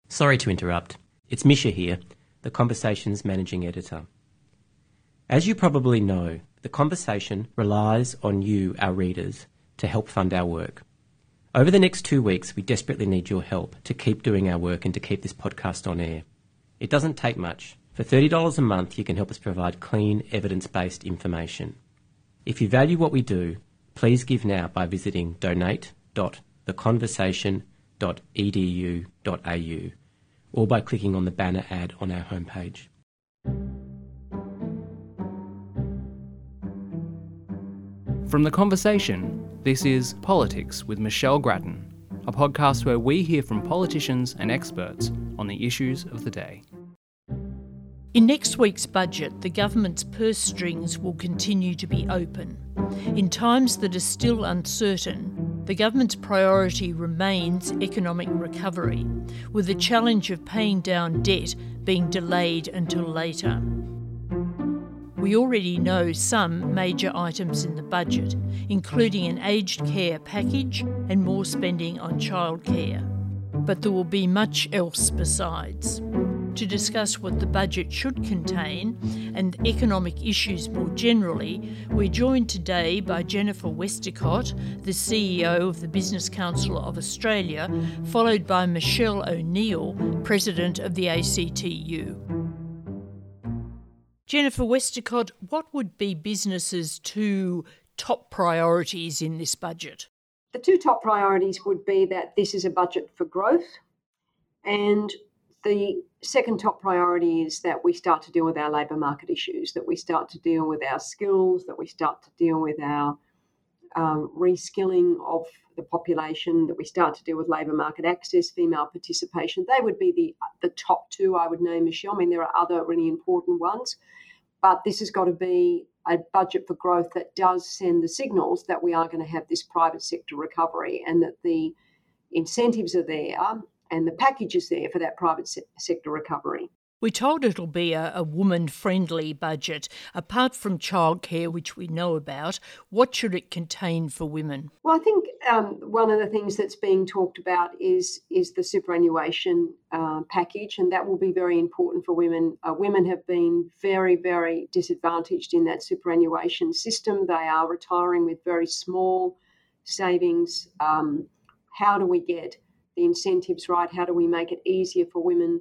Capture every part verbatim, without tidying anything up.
Sorry to interrupt. It's Misha here, The Conversation's managing editor. As you probably know, The Conversation relies on you, our readers, to help fund our work. Over the next two weeks, we desperately need your help to keep doing our work and to keep this podcast on air. It doesn't take much. For thirty dollars a month, you can help us provide clean, evidence-based information. If you value what we do, please give now by visiting donate dot the conversation dot e d u dot a u or by clicking on the banner ad on our homepage. From The Conversation, this is Politics with Michelle Grattan, a podcast where we hear from politicians and experts on the issues of the day. In next week's budget, the government's purse strings will continue to be open. In times that are still uncertain, the government's priority remains economic recovery, with the challenge of paying down debt being delayed until later. We already know some major items in the budget, including an aged care package and more spending on childcare. But there will be much else besides. To discuss what the budget should contain and economic issues more generally, we're joined today by Jennifer Westacott, the C E O of the Business Council of Australia, followed by Michelle O'Neill, President of the A C T U. Jennifer Westacott, what would be businesses' two top priorities in this budget? The two top priorities would be that this is a budget for growth, and the second top priority is that we start to deal with our labour market issues, that we start to deal with our skills, that we start to deal with our um, reskilling of the population, that we start to deal with labour market access, female participation. They would be the, the top two, I would name, Michelle. I mean, there are other really important ones, but this has got to be a budget for growth that does send the signals that we are going to have this private sector recovery and that the incentives are there and the package is there for that private se- sector recovery. We're told it'll be a, a woman-friendly budget. Apart from childcare, which we know about, what should it contain for women? Well, I think um, one of the things that's being talked about is is the superannuation uh, package, and that will be very important for women. Uh, women have been very, very disadvantaged in that superannuation system. They are retiring with very small savings. Um, how do we get the incentives right? How do we make it easier for women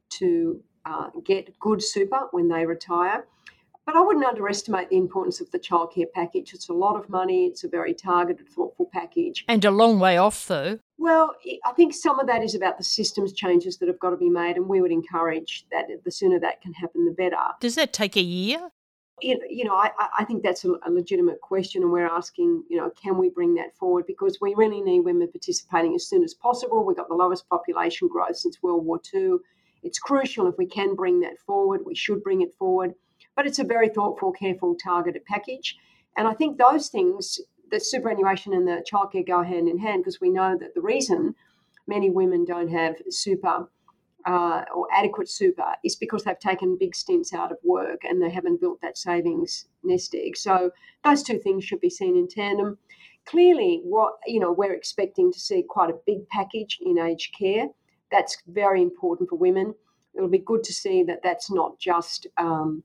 to uh, get good super when they retire? But I wouldn't underestimate the importance of the childcare package. It's a lot of money. It's a very targeted, thoughtful package. And a long way off, though. Well, I think some of that is about the systems changes that have got to be made, and we would encourage that the sooner that can happen, the better. Does that take a year? You know, you know I, I think that's a, a legitimate question, and we're asking, you know, can we bring that forward? Because we really need women participating as soon as possible. We've got the lowest population growth since World War Two. It's crucial if we can bring that forward. We should bring it forward. But it's a very thoughtful, careful, targeted package. And I think those things, the superannuation and the childcare, go hand in hand, because we know that the reason many women don't have super Uh, or adequate super is because they've taken big stints out of work and they haven't built that savings nest egg. So those two things should be seen in tandem. Clearly, what you know, we're expecting to see quite a big package in aged care. That's very important for women. It'll be good to see that that's not just um,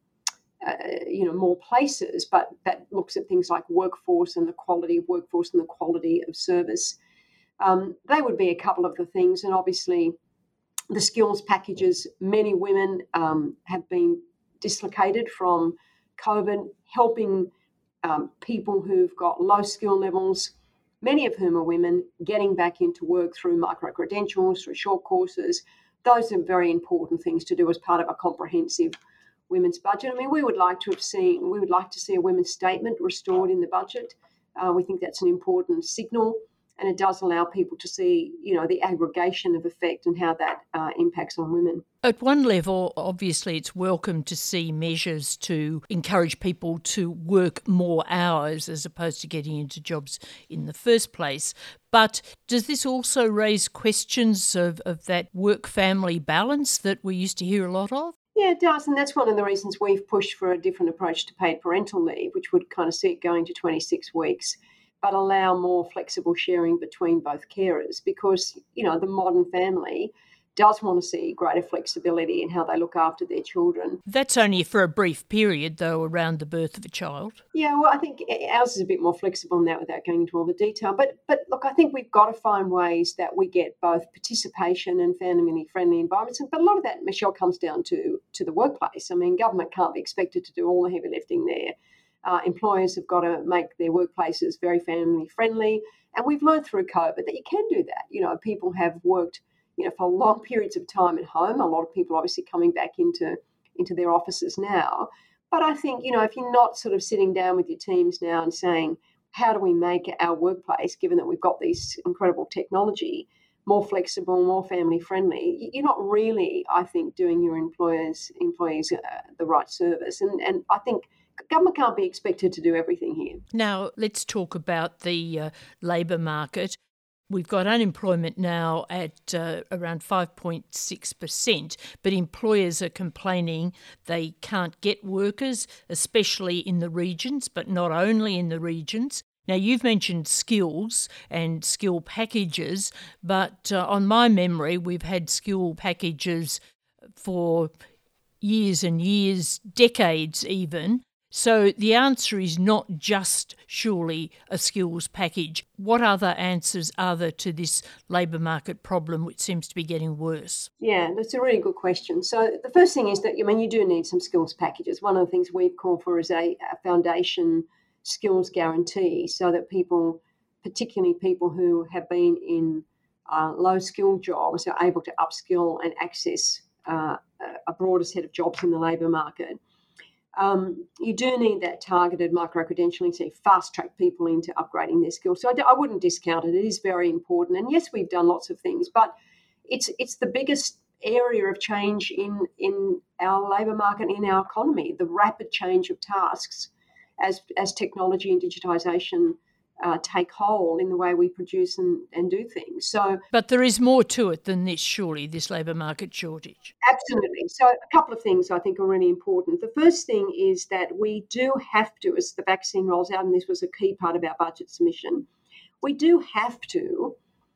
uh, you know more places, but that looks at things like workforce and the quality of workforce and the quality of service. Um, they would be a couple of the things, and obviously the skills packages. Many women um, have been dislocated from COVID, helping um, people who've got low skill levels, many of whom are women, getting back into work through micro-credentials, through short courses. Those are very important things to do as part of a comprehensive women's budget. I mean, we would like to have seen, we would like to see a women's statement restored in the budget. Uh, we think that's an important signal. And it does allow people to see, you know, the aggregation of effect and how that uh, impacts on women. At one level, obviously, it's welcome to see measures to encourage people to work more hours as opposed to getting into jobs in the first place. But does this also raise questions of, of that work-family balance that we used to hear a lot of? Yeah, it does. And that's one of the reasons we've pushed for a different approach to paid parental leave, which would kind of see it going to twenty-six weeks. But allow more flexible sharing between both carers because, you know, the modern family does want to see greater flexibility in how they look after their children. That's only for a brief period, though, around the birth of a child. Yeah, well, I think ours is a bit more flexible in that without going into all the detail. But, but look, I think we've got to find ways that we get both participation and family-friendly environments. But a lot of that, Michelle, comes down to, to the workplace. I mean, government can't be expected to do all the heavy lifting there. Uh, employers have got to make their workplaces very family-friendly. And we've learned through COVID that you can do that. You know, people have worked, you know, for long periods of time at home. A lot of people obviously coming back into, into their offices now. But I think, you know, if you're not sort of sitting down with your teams now and saying, how do we make our workplace, given that we've got this incredible technology, more flexible, more family-friendly, you're not really, I think, doing your employers, employees uh, the right service. And, and I think government can't be expected to do everything here. Now, let's talk about the uh, labour market. We've got unemployment now at uh, around five point six percent, but employers are complaining they can't get workers, especially in the regions, but not only in the regions. Now, you've mentioned skills and skill packages, but uh, on my memory, we've had skill packages for years and years, decades even. So the answer is not just surely a skills package. What other answers are there to this labour market problem, which seems to be getting worse? Yeah, that's a really good question. So the first thing is that, I mean, you do need some skills packages. One of the things we've called for is a, a foundation skills guarantee so that people, particularly people who have been in uh, low-skilled jobs, are able to upskill and access uh, a broader set of jobs in the labour market. Um, you do need that targeted micro-credentialing to fast-track people into upgrading their skills. So I, I wouldn't discount it. It is very important. And yes, we've done lots of things, but it's it's the biggest area of change in, in our labour market, in our economy, the rapid change of tasks as, as technology and digitisation Uh, take hold in the way we produce and, and do things. So, but there is more to it than this, surely, this labour market shortage. Absolutely. So a couple of things I think are really important. The first thing is that we do have to, as the vaccine rolls out, and this was a key part of our budget submission, we do have to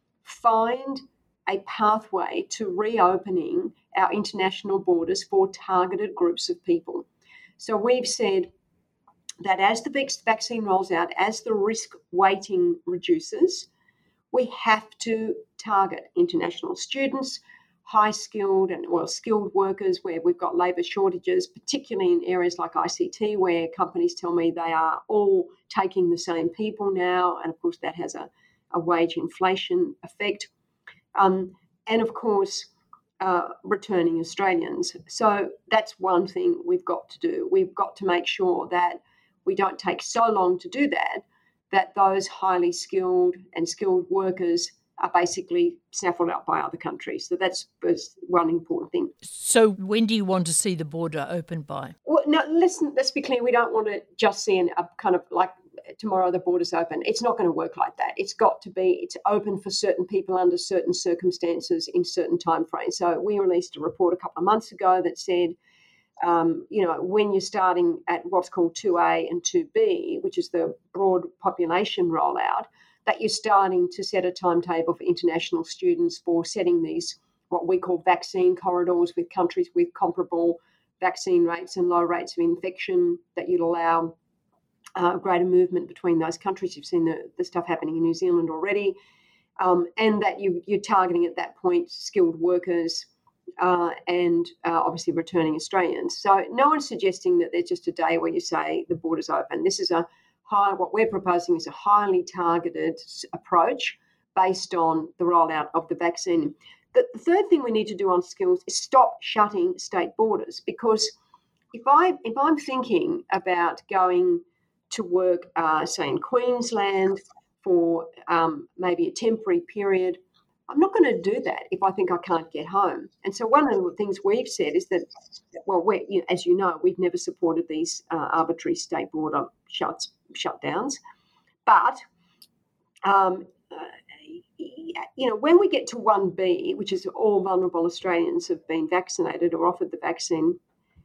find a pathway to reopening our international borders for targeted groups of people. So we've said that as the vaccine rolls out, as the risk weighting reduces, we have to target international students, high-skilled and well skilled workers where we've got labour shortages, particularly in areas like I C T where companies tell me they are all taking the same people now, and of course that has a, a wage inflation effect. Um, and of course, uh, returning Australians. So that's one thing we've got to do. We've got to make sure that we don't take so long to do that, that those highly skilled and skilled workers are basically snaffled up by other countries. So that's one important thing. So when do you want to see the border open by? Well, no, listen, let's be clear. We don't want to just see an, a kind of like tomorrow the border's open. It's not going to work like that. It's got to be, it's open for certain people under certain circumstances in certain timeframes. So we released a report a couple of months ago that said, Um, you know, when you're starting at what's called two A and two B, which is the broad population rollout, that you're starting to set a timetable for international students for setting these, what we call vaccine corridors with countries with comparable vaccine rates and low rates of infection, that you'd allow uh, greater movement between those countries. You've seen the, the stuff happening in New Zealand already, um, and that you, you're targeting at that point skilled workers, Uh, and uh, obviously returning Australians. So no one's suggesting that there's just a day where you say the border's open. This is a high, what we're proposing is a highly targeted approach based on the rollout of the vaccine. The, the third thing we need to do on skills is stop shutting state borders, because if, I, if I'm thinking about going to work, uh, say, in Queensland for um, maybe a temporary period, I'm not going to do that if I think I can't get home. And so one of the things we've said is that, well, we're, you know, as you know, we've never supported these uh, arbitrary state border shuts, shutdowns. But, um, uh, you know, when we get to one B, which is all vulnerable Australians have been vaccinated or offered the vaccine,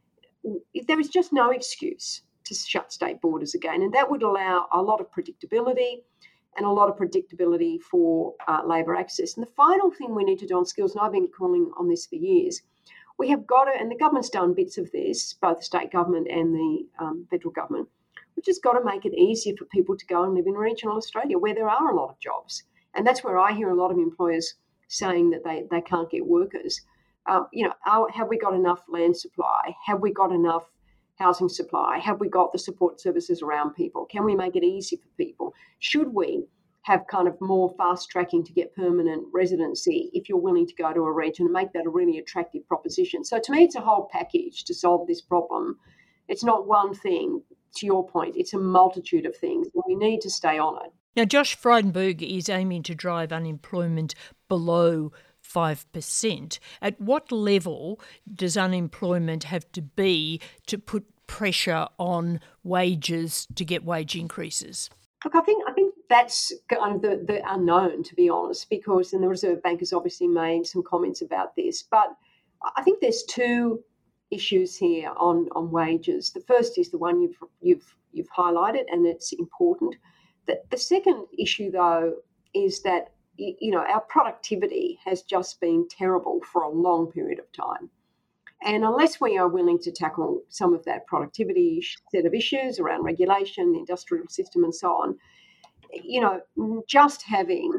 there is just no excuse to shut state borders again. And that would allow a lot of predictability. and a lot of predictability for uh, labour access. And the final thing we need to do on skills, and I've been calling on this for years, we have got to, and the government's done bits of this, both the state government and the um, federal government, we've just got to make it easier for people to go and live in regional Australia where there are a lot of jobs. And that's where I hear a lot of employers saying that they, they can't get workers. Uh, you know, are, have we got enough land supply? Have we got enough housing supply? Have we got the support services around people? Can we make it easy for people? Should we have kind of more fast tracking to get permanent residency if you're willing to go to a region and make that a really attractive proposition? So to me, it's a whole package to solve this problem. It's not one thing, to your point, it's a multitude of things, and we need to stay on it. Now, Josh Frydenberg is aiming to drive unemployment below five percent. At what level does unemployment have to be to put pressure on wages to get wage increases? Look, I think I think that's kind of the, the unknown, to be honest, because, and the Reserve Bank has obviously made some comments about this, but I think there's two issues here on, on wages. The first is the one you've you've you've highlighted, and it's important. The, the second issue, though, is that you know, our productivity has just been terrible for a long period of time. And unless we are willing to tackle some of that productivity set of issues around regulation, the industrial system and so on, you know, just having,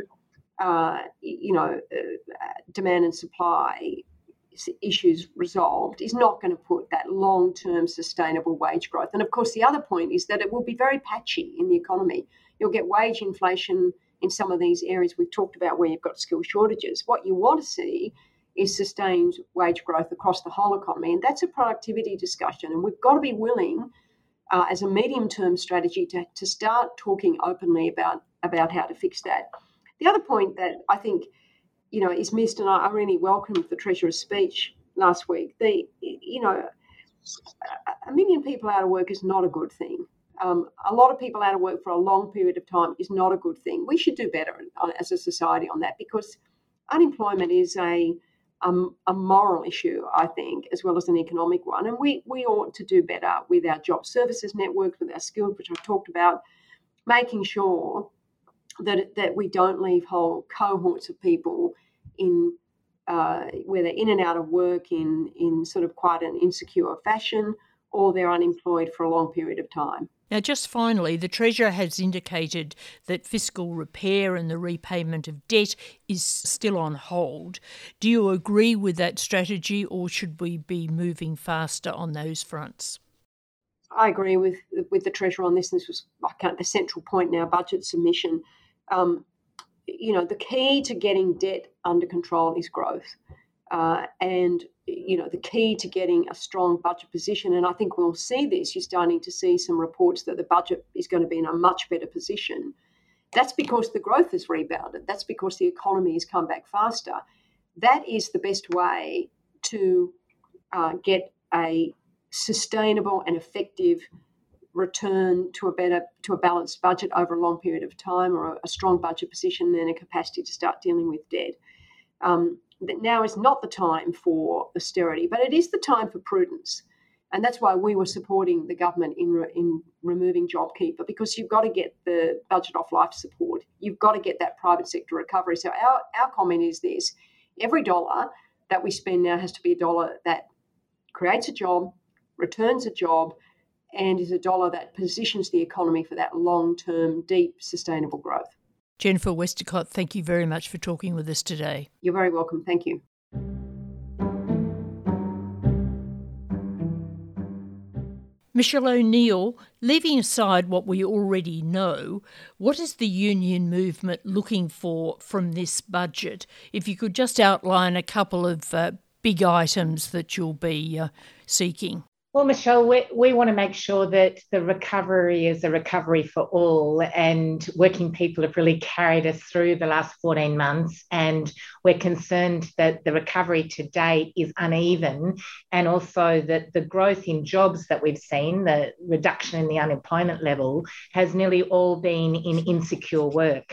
uh, you know, uh, demand and supply issues resolved is not going to put that long-term sustainable wage growth. And of course, the other point is that it will be very patchy in the economy. You'll get wage inflation in some of these areas we've talked about where you've got skill shortages. What you want to see is sustained wage growth across the whole economy, and that's a productivity discussion. And we've got to be willing, uh, as a medium-term strategy, to, to start talking openly about, about how to fix that. The other point that I think, you know, is missed, and I, I really welcomed the Treasurer's speech last week, the, you know, a million people out of work is not a good thing. Um, a lot of people out of work for a long period of time is not a good thing. We should do better as a society on that, because unemployment is a um, a moral issue, I think, as well as an economic one. And we, we ought to do better with our job services networks, with our skills, which I've talked about, making sure that that we don't leave whole cohorts of people in uh, where they're in and out of work in, in sort of quite an insecure fashion, or they're unemployed for a long period of time. Now, just finally, the Treasurer has indicated that fiscal repair and the repayment of debt is still on hold. Do you agree with that strategy, or should we be moving faster on those fronts? I agree with with the Treasurer on this. This was kind of the central point in our budget submission. Um, you know, the key to getting debt under control is growth. Uh, and, you know, the key to getting a strong budget position, and I think we'll see this, you're starting to see some reports that the budget is going to be in a much better position. That's because the growth has rebounded. That's because the economy has come back faster. That is the best way to uh, get a sustainable and effective return to a better, to a balanced budget over a long period of time, or a, a strong budget position, and a capacity to start dealing with debt. Um, that now is not the time for austerity, but it is the time for prudence. And that's why we were supporting the government in re, in removing JobKeeper, because you've got to get the budget off life support. You've got to get that private sector recovery. So our, our comment is this: every dollar that we spend now has to be a dollar that creates a job, returns a job, and is a dollar that positions the economy for that long-term, deep, sustainable growth. Jennifer Westacott, thank you very much for talking with us today. You're very welcome. Thank you. Michelle O'Neill, leaving aside what we already know, what is the union movement looking for from this budget? If you could just outline a couple of uh, big items that you'll be uh, seeking. Well, Michelle, we, we want to make sure that the recovery is a recovery for all, and working people have really carried us through the last fourteen months, and we're concerned that the recovery to date is uneven, and also that the growth in jobs that we've seen, the reduction in the unemployment level, has nearly all been in insecure work.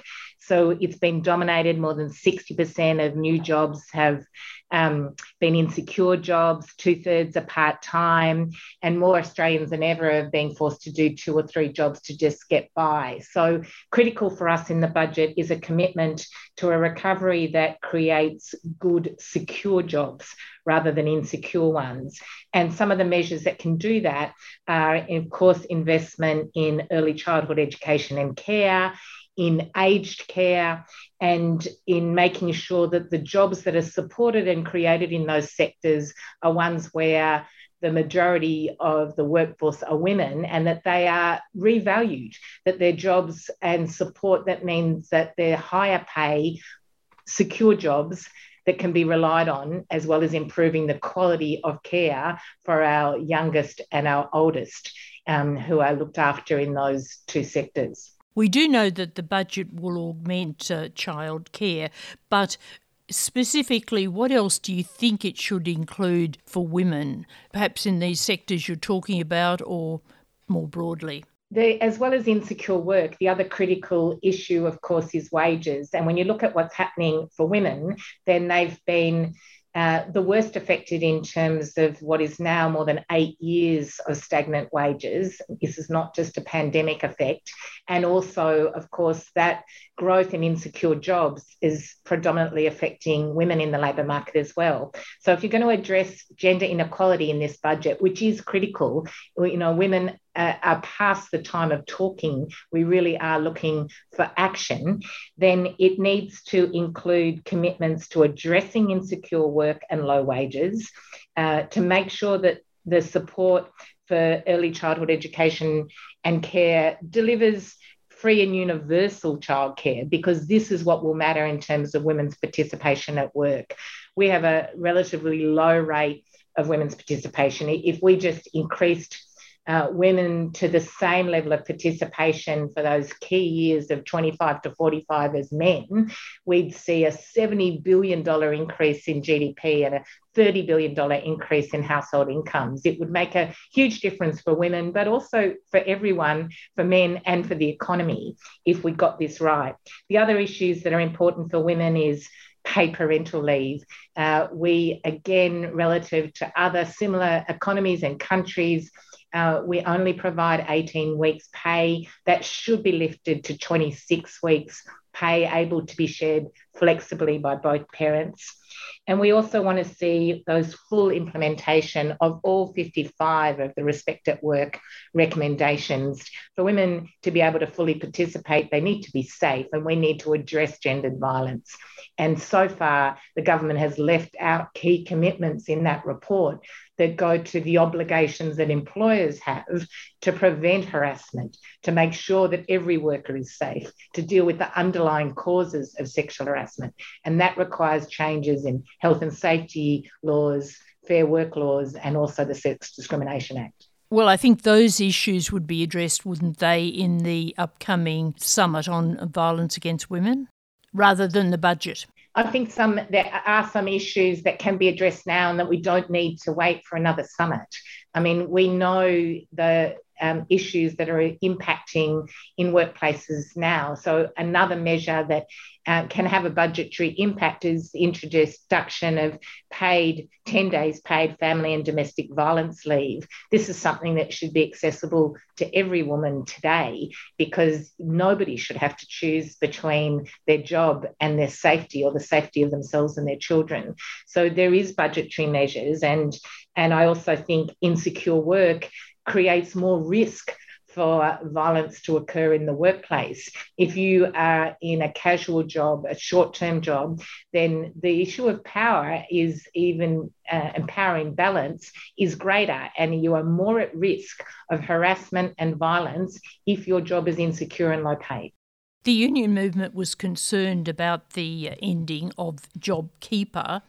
So it's been dominated. More than sixty percent of new jobs have um, been insecure jobs, two-thirds are part-time, and more Australians than ever are being forced to do two or three jobs to just get by. So critical for us in the budget is a commitment to a recovery that creates good, secure jobs rather than insecure ones. And some of the measures that can do that are, of course, investment in early childhood education and care, in aged care, and in making sure that the jobs that are supported and created in those sectors are ones where the majority of the workforce are women, and that they are revalued, that their jobs and support, that means that they're higher pay, secure jobs that can be relied on, as well as improving the quality of care for our youngest and our oldest, um, who are looked after in those two sectors. We do know that the budget will augment uh, child care, but specifically, what else do you think it should include for women, perhaps in these sectors you're talking about or more broadly? The, as well as insecure work, the other critical issue, of course, is wages. And when you look at what's happening for women, then they've been Uh, the worst affected in terms of what is now more than eight years of stagnant wages. This is not just a pandemic effect. And also, of course, that growth in insecure jobs is predominantly affecting women in the labour market as well. So if you're going to address gender inequality in this budget, which is critical, you know, women uh, are past the time of talking, we really are looking for action, then it needs to include commitments to addressing insecure work and low wages, uh, to make sure that the support for early childhood education and care delivers free and universal childcare, because this is what will matter in terms of women's participation at work. We have a relatively low rate of women's participation. If we just increased uh, women to the same level of participation for those key years of twenty-five to forty-five as men, we'd see a seventy billion dollars increase in G D P and a thirty billion dollars increase in household incomes. It would make a huge difference for women, but also for everyone, for men and for the economy, if we got this right. The other issues that are important for women is paid parental leave. Uh, we, again, relative to other similar economies and countries, Uh, we only provide eighteen weeks pay. That should be lifted to twenty-six weeks pay, able to be shared flexibly by both parents. And we also want to see those full implementation of all fifty-five of the Respect at Work recommendations. For women to be able to fully participate, they need to be safe, and we need to address gendered violence. And so far, the government has left out key commitments in that report that go to the obligations that employers have to prevent harassment, to make sure that every worker is safe, to deal with the underlying causes of sexual harassment. And that requires changes in health and safety laws, fair work laws, and also the Sex Discrimination Act. Well, I think those issues would be addressed, wouldn't they, in the upcoming summit on violence against women, rather than the budget? I think some there are some issues that can be addressed now and that we don't need to wait for another summit. I mean, we know the um, issues that are impacting in workplaces now. So another measure that uh, can have a budgetary impact is the introduction of paid ten days paid family and domestic violence leave. This is something that should be accessible to every woman today, because nobody should have to choose between their job and their safety, or the safety of themselves and their children. So there is budgetary measures, and and I also think insecure work creates more risk for violence to occur in the workplace. If you are in a casual job, a short-term job, then the issue of power is even, uh, and power imbalance is greater, and you are more at risk of harassment and violence if your job is insecure and low paid. The union movement was concerned about the ending of JobKeeper.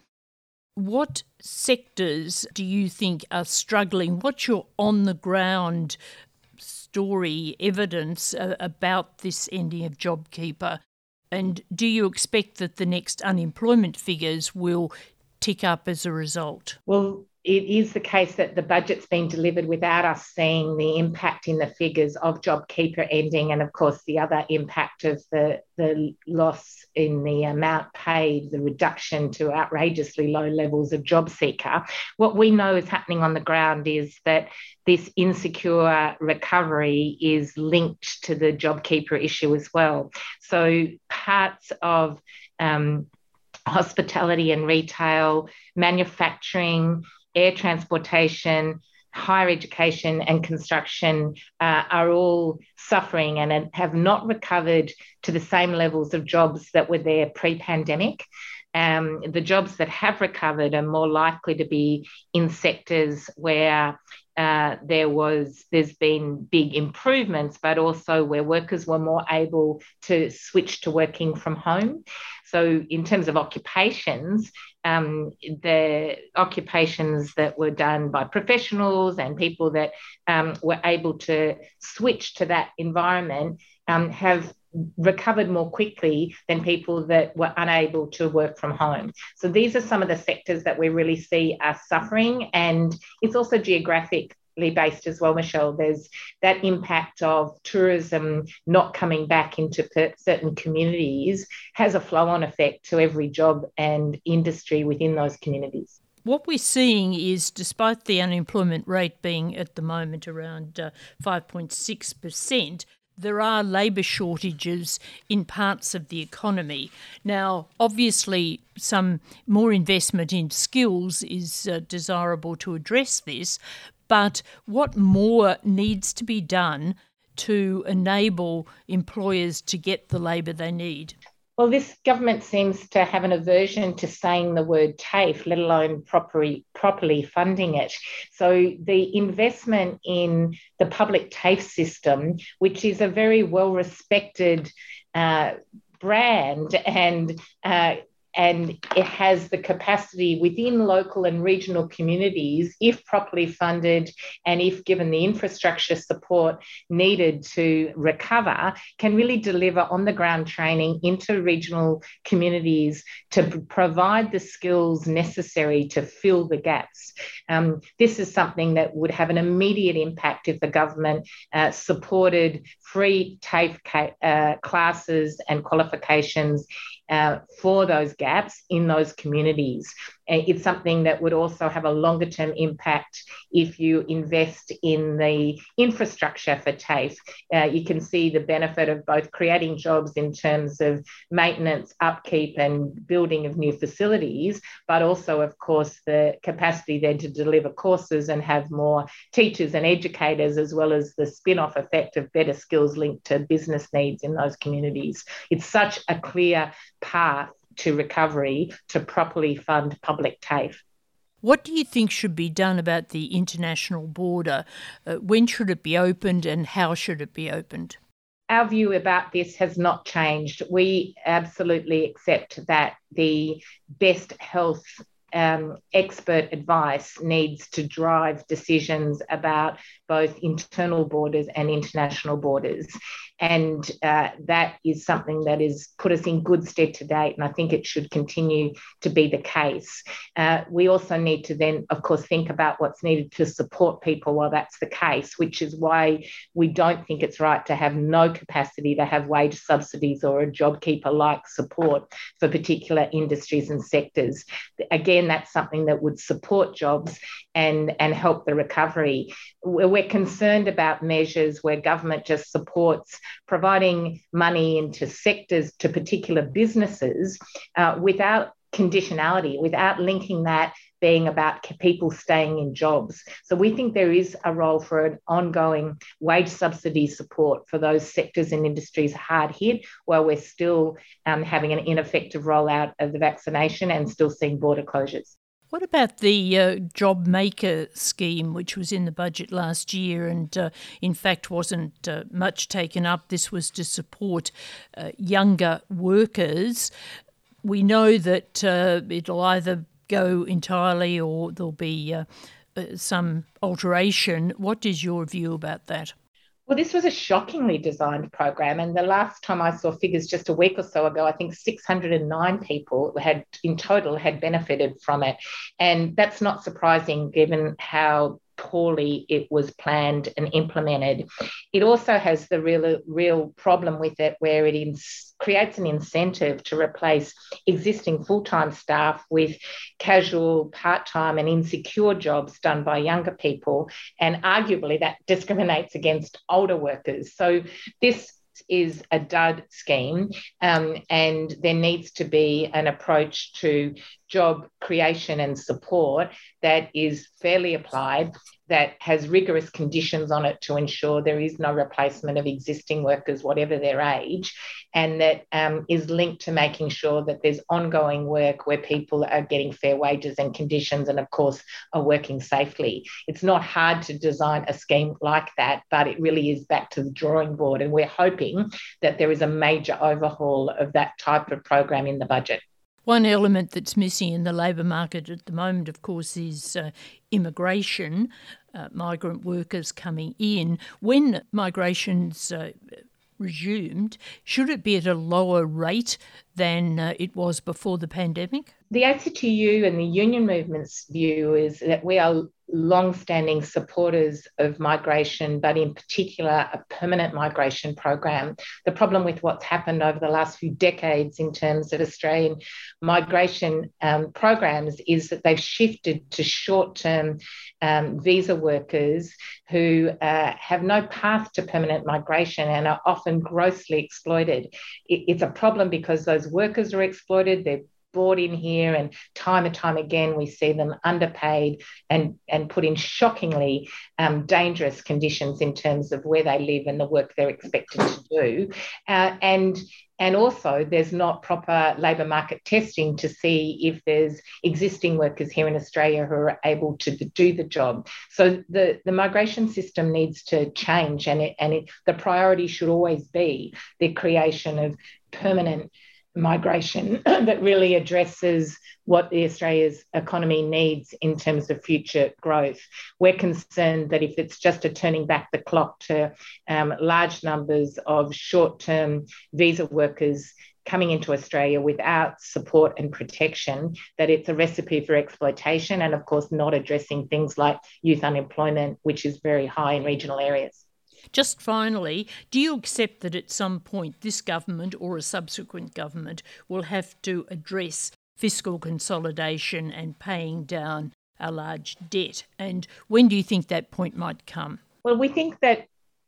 What sectors do you think are struggling? What's your on-the-ground story, evidence uh, about this ending of JobKeeper? And do you expect that the next unemployment figures will tick up as a result? Well, it is the case that the budget's been delivered without us seeing the impact in the figures of JobKeeper ending, and of course the other impact of the, the loss in the amount paid, the reduction to outrageously low levels of JobSeeker. What we know is happening on the ground is that this insecure recovery is linked to the JobKeeper issue as well. So parts of um, hospitality and retail, manufacturing, air transportation, higher education and construction uh, are all suffering and have not recovered to the same levels of jobs that were there pre-pandemic. Um, the jobs that have recovered are more likely to be in sectors where uh, there was, there's been big improvements, but also where workers were more able to switch to working from home. So in terms of occupations, um, the occupations that were done by professionals and people that um, were able to switch to that environment um, have recovered more quickly than people that were unable to work from home. So these are some of the sectors that we really see are suffering, and it's also geographically based as well, Michelle. There's that impact of tourism not coming back into certain communities has a flow-on effect to every job and industry within those communities. What we're seeing is, despite the unemployment rate being at the moment around uh, five point six percent, there are labour shortages in parts of the economy. Now, obviously, some more investment in skills is uh, desirable to address this, but what more needs to be done to enable employers to get the labour they need? Well, this government seems to have an aversion to saying the word TAFE, let alone properly, properly funding it. So the investment in the public TAFE system, which is a very well-respected uh, brand and uh, and it has the capacity within local and regional communities, if properly funded and if given the infrastructure support needed to recover, can really deliver on-the-ground training into regional communities to p- provide the skills necessary to fill the gaps. Um, this is something that would have an immediate impact if the government uh, supported free TAFE ca- uh, classes and qualifications Uh, for those gaps in those communities. Uh, it's something that would also have a longer term impact if you invest in the infrastructure for TAFE. Uh, you can see the benefit of both creating jobs in terms of maintenance, upkeep and building of new facilities, but also, of course, the capacity then to deliver courses and have more teachers and educators, as well as the spin-off effect of better skills linked to business needs in those communities. It's such a clear path to recovery to properly fund public TAFE. What do you think should be done about the international border? Uh, when should it be opened and how should it be opened? Our view about this has not changed. We absolutely accept that the best health um, expert advice needs to drive decisions about both internal borders and international borders. And uh, that is something that has put us in good stead to date, and I think it should continue to be the case. Uh, we also need to then, of course, think about what's needed to support people while that's the case, which is why we don't think it's right to have no capacity to have wage subsidies or a JobKeeper-like support for particular industries and sectors. Again, that's something that would support jobs and, and help the recovery. We're concerned about measures where government just supports providing money into sectors to particular businesses uh, without conditionality, without linking that being about people staying in jobs. So we think there is a role for an ongoing wage subsidy support for those sectors and industries hard hit, while we're still um, having an ineffective rollout of the vaccination and still seeing border closures. What about the uh, Job Maker scheme, which was in the budget last year and uh, in fact wasn't uh, much taken up? This was to support uh, younger workers. We know that uh, it'll either go entirely or there'll be uh, uh, some alteration. What is your view about that? Well, this was a shockingly designed program, and the last time I saw figures just a week or so ago, I think six hundred nine people had in total had benefited from it. And that's not surprising given how poorly it was planned and implemented. It also has the real, real problem with it where it ins- creates an incentive to replace existing full-time staff with casual, part-time and insecure jobs done by younger people. And arguably that discriminates against older workers. So this is a dud scheme, um, and there needs to be an approach to job creation and support that is fairly applied, that has rigorous conditions on it to ensure there is no replacement of existing workers, whatever their age, and that um, is linked to making sure that there's ongoing work where people are getting fair wages and conditions and, of course, are working safely. It's not hard to design a scheme like that, but it really is back to the drawing board, and we're hoping that there is a major overhaul of that type of program in the budget. One element that's missing in the labour market at the moment, of course, is uh, immigration, uh, migrant workers coming in. When migration's uh, resumed, should it be at a lower rate than uh, it was before the pandemic? The A C T U and the union movement's view is that we are long-standing supporters of migration, but in particular a permanent migration program. The problem with what's happened over the last few decades in terms of Australian migration um, programs is that they've shifted to short-term um, visa workers who uh, have no path to permanent migration and are often grossly exploited. It, it's a problem because those workers are exploited, they're brought in here, and time and time again we see them underpaid and, and put in shockingly um, dangerous conditions in terms of where they live and the work they're expected to do. Uh, and And also there's not proper labour market testing to see if there's existing workers here in Australia who are able to do the job. So the, the migration system needs to change, and, it, and it, the priority should always be the creation of permanent migration that really addresses what the Australia's economy needs in terms of future growth. We're concerned that if it's just a turning back the clock to um, large numbers of short-term visa workers coming into Australia without support and protection, that it's a recipe for exploitation and, of course, not addressing things like youth unemployment, which is very high in regional areas. Just finally, do you accept that at some point this government or a subsequent government will have to address fiscal consolidation and paying down our large debt? And when do you think that point might come? Well, we think that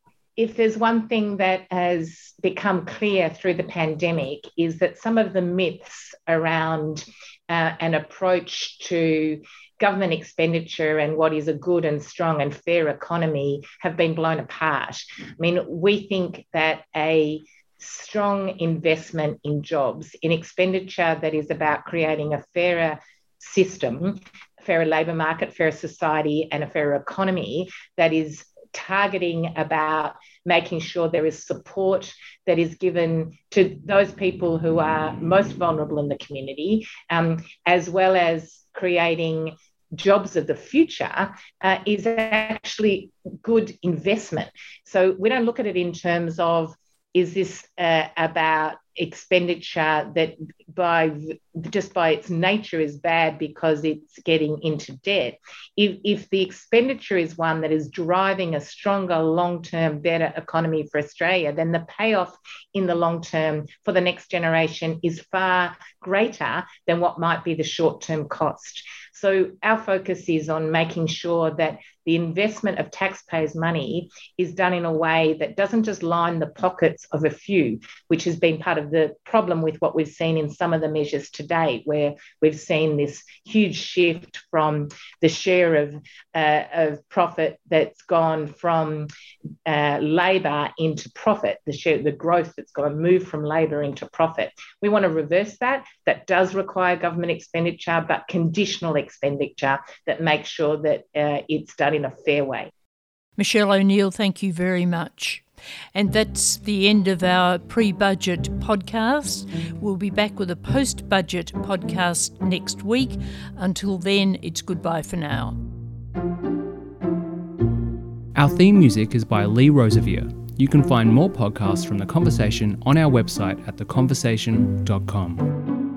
if there's one thing that has become clear through the pandemic is that some of the myths around uh, an approach to government expenditure and what is a good and strong and fair economy have been blown apart. I mean, we think that a strong investment in jobs, in expenditure that is about creating a fairer system, a fairer labour market, fairer society and a fairer economy that is targeting about making sure there is support that is given to those people who are most vulnerable in the community, um, as well as creating jobs of the future, uh, is actually good investment. So we don't look at it in terms of, is this uh, about expenditure that by just by its nature is bad because it's getting into debt. If, if the expenditure is one that is driving a stronger long-term better economy for Australia, then the payoff in the long term for the next generation is far greater than what might be the short-term cost. So our focus is on making sure that the investment of taxpayers' money is done in a way that doesn't just line the pockets of a few, which has been part of the problem with what we've seen in some of the measures to date, where we've seen this huge shift from the share of, uh, of profit that's gone from uh, labour into profit, the share, the growth that's got to move from labour into profit. We want to reverse that. That does require government expenditure, but conditional expenditure that makes sure that uh, it's done in a fair way. Michelle O'Neill, thank you very much. And that's the end of our pre-budget podcast. We'll be back with a post-budget podcast next week. Until then, it's goodbye for now. Our theme music is by Lee Rosevere. You can find more podcasts from The Conversation on our website at the conversation dot com.